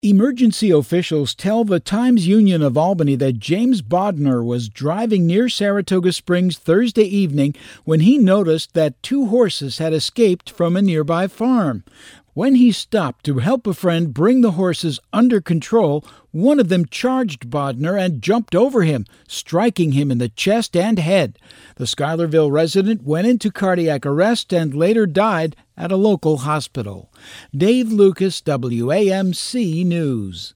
Emergency officials tell the Times-Union of Albany that James Bodner was driving near Saratoga Springs Thursday evening when he noticed that two horses had escaped from a nearby farm. When he stopped to help a friend bring the horses under control, one of them charged Bodner and jumped over him, striking him in the chest and head. The Schuylerville resident went into cardiac arrest and later died at a local hospital. Dave Lucas, WAMC News.